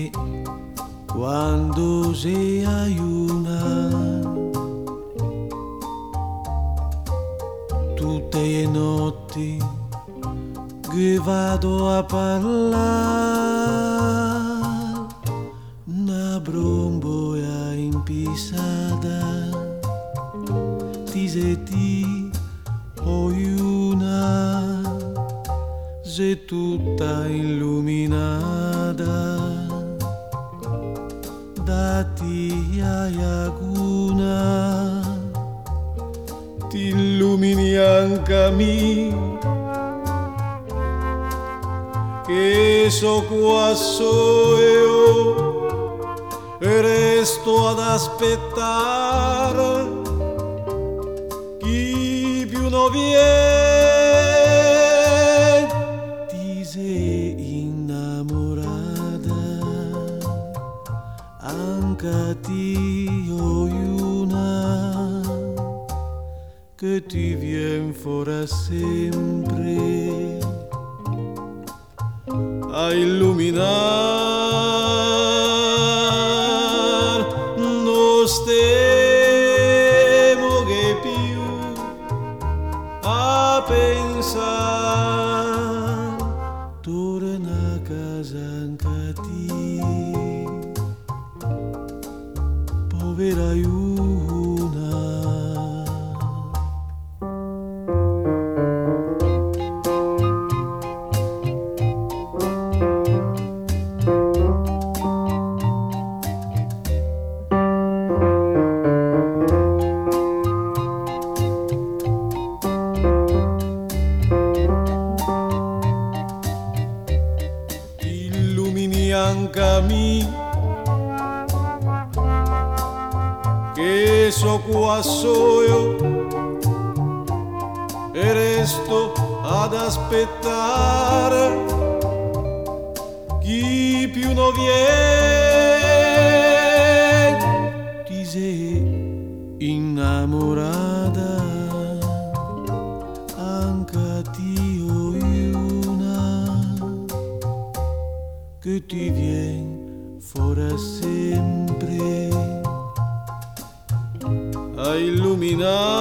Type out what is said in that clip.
me quando sei aiuna. Tutte le notti che vado a parlare, una bromboia impisata ti senti oiuna, sei tutta illuminata da tia laguna, ti illumini anche a me che so qua io e resto ad aspettare chi più non viene. Ti sei innamorata anche ti oiuna che ti vien fuori sempre a illuminar non stiamo che più a pensare torna a casa anche ti povera iuna. Anche a me che so qua io e resto ad aspettare chi più non viene. Ti sei innamorata anche a ti oiuna che ti vien fuori sempre a illuminare